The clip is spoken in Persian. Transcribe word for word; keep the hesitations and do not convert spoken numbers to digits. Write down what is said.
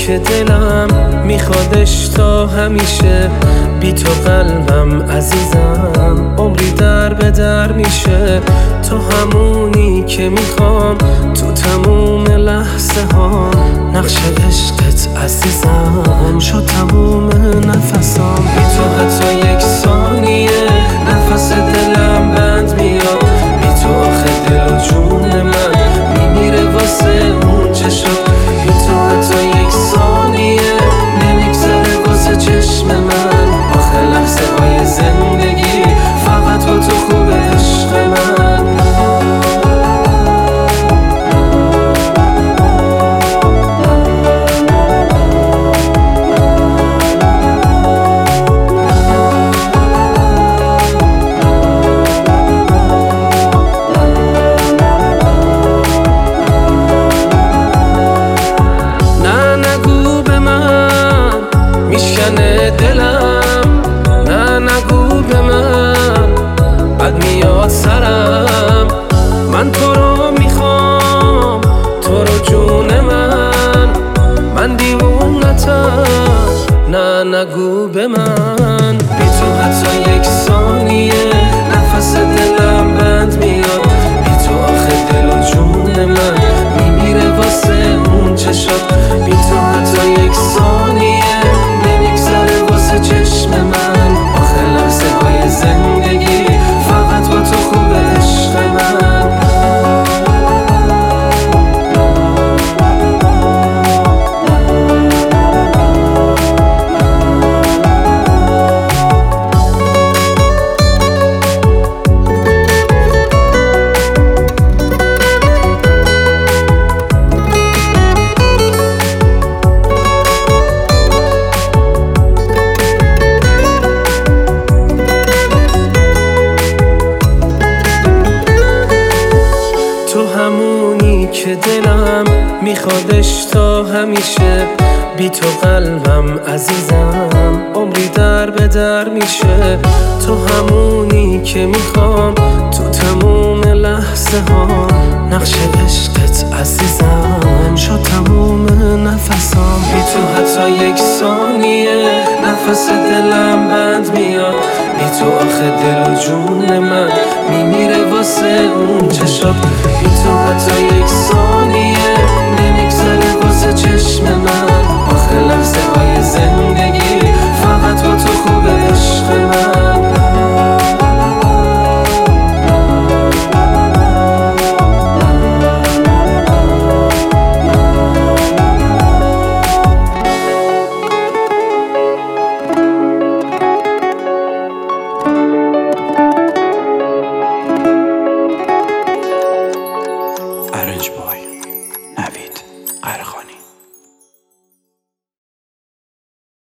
که دلم میخوادش تا همیشه، بی تو قلبم عزیزم عمری در به در میشه. تو همونی که میخوام تو تموم لحظه ها، نقش عشقت عزیزم شد تموم نفسام. بی تو حتی یک ثانیه نفس دلم بند میاد، بی تو آخه دل و جون من میمیره واسه اون چه شد. بی تو حتی یک ثانیه نمیگذره واسه چشم من، آخه لحظه های زندگی فقط با تو خوب عشق من. میشکنه دلم، نه نگو به من، بد میاد سرم. من تو رو میخوام، تو رو جون من، من دیوونتم، نه نگو به من. بی تو حتی یک ثانیه نفس دلم بند میاد، بی تو آخه دل و جون من میمیره واسه اون چه شد. بی تو حتی یک ثانیه چشم من، آخه لحظه های زندگی فقط با تو خوب عشق من. همونی که دلم میخوادش تا همیشه، بی تو قلبم عزیزم عمری در به در میشه. تو همونی که میخوام تو تموم لحظه ها، نقش عشقت عزیزم شد تموم نفسام. بی تو حتی یک ثانیه نفس دلم بند میاد، بی تو آخه دل و جون من میمیره واسه اون چه شد. بی تو حتی یک ثانیه